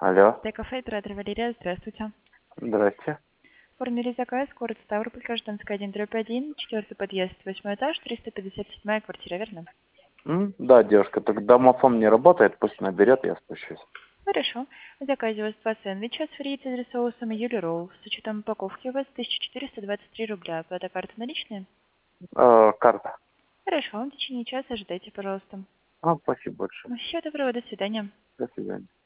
Алло, Т-кафе, оператор Валерия, здравствуйте. здрасте. Оформили заказ, город Ставрополь, Гражданская 1/1, четвертый подъезд, 8 этаж, 357 квартира, верно? Да, девушка, так домофон не работает, пусть наберет, я спущусь. Хорошо. В заказе у вас два сэндвича с фритюром, соусом и юли ролл. С учетом упаковки у вас 1423 рубля. Оплата карты наличные? Карта. Хорошо, в течение часа ожидайте, пожалуйста. Спасибо большое. Всего доброго, до свидания. До свидания.